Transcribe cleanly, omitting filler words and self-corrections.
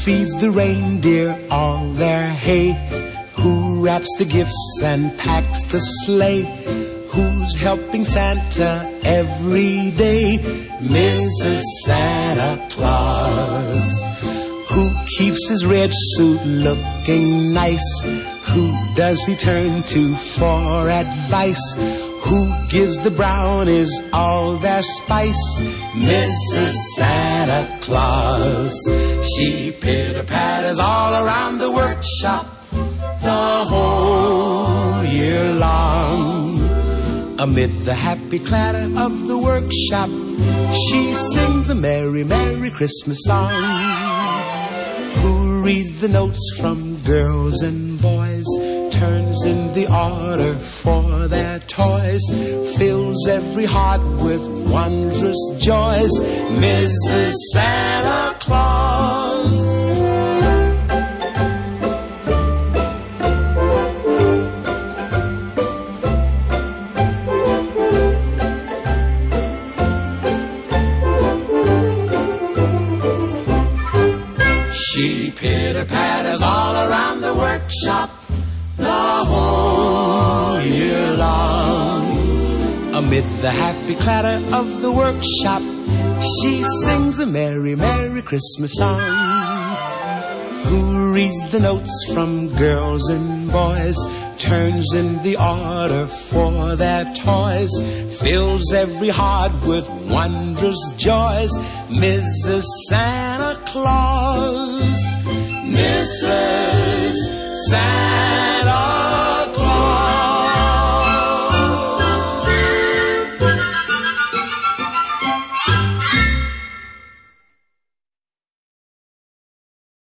feeds the reindeer all their hay? Who wraps the gifts and packs the sleigh? Who's helping Santa every day? Mrs. Santa Claus. Who keeps his red suit looking nice? Who does he turn to for advice? Who gives the brownies all their spice? Mrs. Santa Claus. She pitter-patters all around the workshop the whole year long. Amid the happy clatter of the workshop, she sings the Merry, Merry Christmas song. Who reads the notes from girls and boys, turns in the order for their toys, fills every heart with wondrous joys? Mrs. Santa Claus. She pitter-patters all around the workshop the whole year long. Amid the happy clatter of the workshop, she sings a Merry, Merry Christmas song. Who reads the notes from girls and boys, turns in the order for their toys, fills every heart with wondrous joys? Mrs. Santa Claus. Mrs. Santa